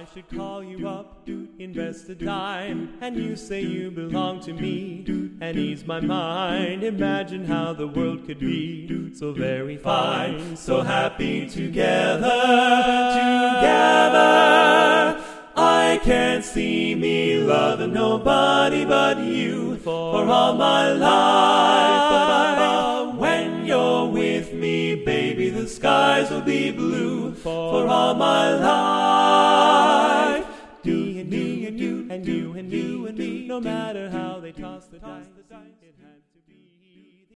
should call you up, invest a dime, and you say you belong to me, and ease my mind. Imagine how the world could be so very fine, so happy together. I can't see me loving nobody but you for all my life. But when you're with me, baby, the skies will be blue for all my life. Me and you and you and you and you and me, no matter how they toss the dice, it had to be.